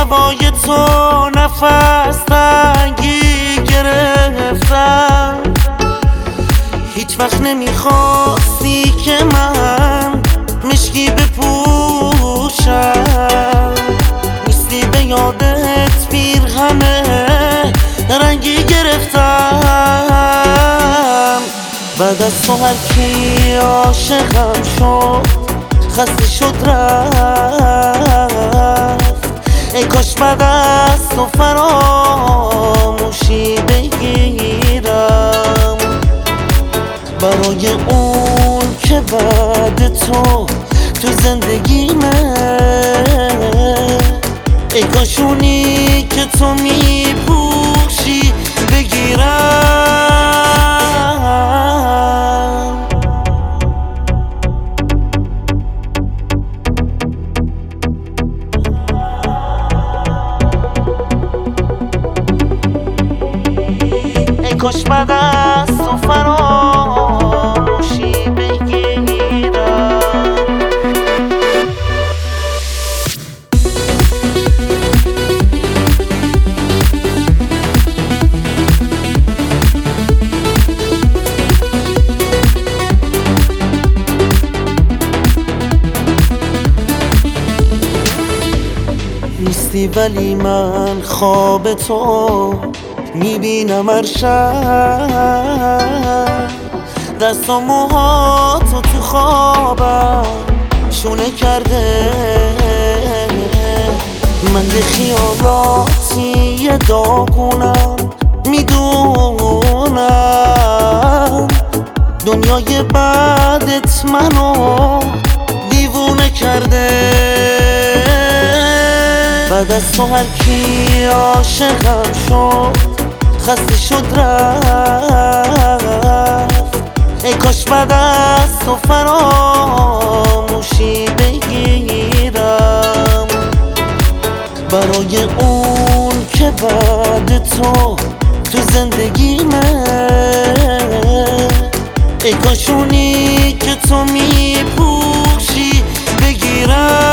هوای تو نفس تنگی گرفتم. هیچ وقت نمیخواستی که من مشکی بپوشم. نیستی به یادت پیرهن رنگی گرفتم. بعد از تو هر کی عاشقم شد خسته شد رفت. ای کاش بعد از تو فراموشی بگیرم برای اون که بعد تو زندگیمه. ای کاش اونی که تو میپوشی بگیرم. ای کاش بعد از تو فراموشی بگیرم. نیستی ولی من خواب تو میبینم هر شب. دست و موهاتو تو خوابم شونه کرده. من به خیالاتی داغونم میدونم. دنیای بعدت منو دیوونه کرده. بعد از تو هر کی عاشقم شد خسته شد رفت. ای کاش بعد از تو فراموشی بگیرم برای اون که بعد تو زندگیمه. ای کاش اونی که تو میپوشی بگیرم.